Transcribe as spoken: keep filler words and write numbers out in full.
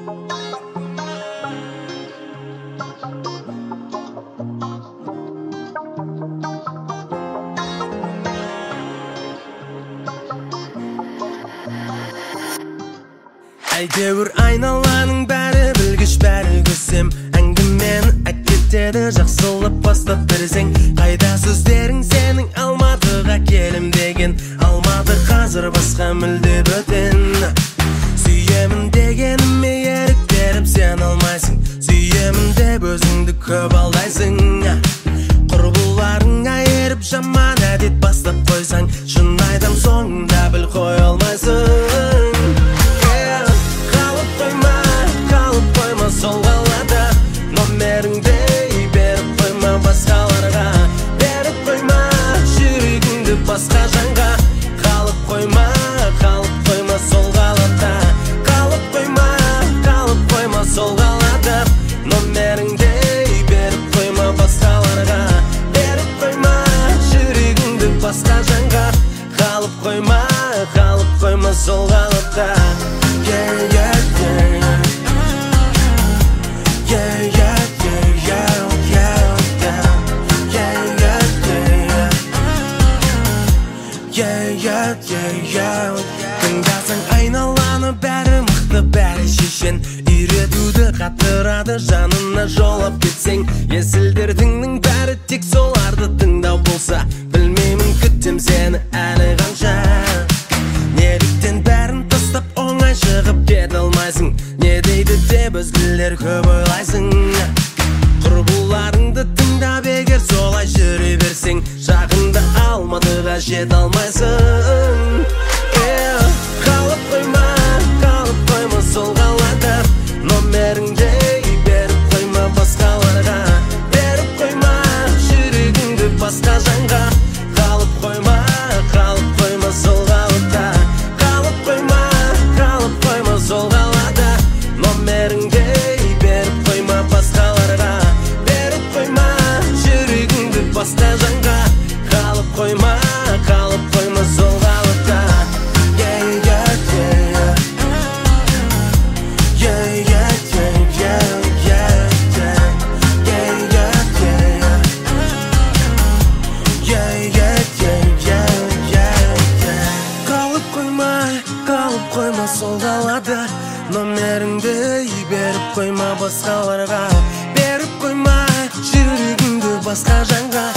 Әйтеуір айналаның бәрі білгіш, бәрі көсем әңгімені әкетеді, жақсылап бастап берсең. Қайда сөздерің сенің Алматыға келім деген? Алматы қазір басқа мүлде бөтен. Сүйемін дегеніме ерік беріп сен алмайсың, сүйемін деп өзіңді көп алдайсың. Құрбыларыңа еріп жаман әдет бастап қойсаң, шын айтам соңында біл қой алмайсың. Сол қалада номеріңді беріп қойма басқаларға, беріп қойма жүрегіңді басқа жанға. Қалып қойма, қалып қойма сол қалада, қалып қойма, қалып қойма сол қалада. Номеріңді беріп қойма басқаларға, беріп қойма жүрегіңді басқа жанға. Қалып қойма, қалып қойма сол қалада. Yeah, yeah, yeah. Тыңдасаң айналаны бәрі мықты, бәрі шешен. Үйретуді қатырады, жанына жолап кетсең. Есілдердің бәрі тек соларды тыңдау болса, білмеймін күттім сені әлі қанша. Неліктен бәрін тастап оңай шығып кете алмайсың? Не дейді деп өзгелер көп ойлайсың. Құрбыларыңды тыңдап егер солай жүре берсең, жақында Алматыға жете алмайсың. Қалып қойма, қалып қойма сол қалада. Номеріңді беріп қойма басқаларға, беріп қойма жүрегіңді басқа жанға. Қалып қойма, қалып қойма сол қалада, қалып қойма, қалып қойма сол қалада. Номеріңді беріп қойма басқаларға, беріп қойма жүрегіңді басқа жанға. Қалып қойма, қалып қойма сол қалада. Сол қалада номеріңді беріп қойма басқаларға, беріп қойма жүрегіңді басқа жанға.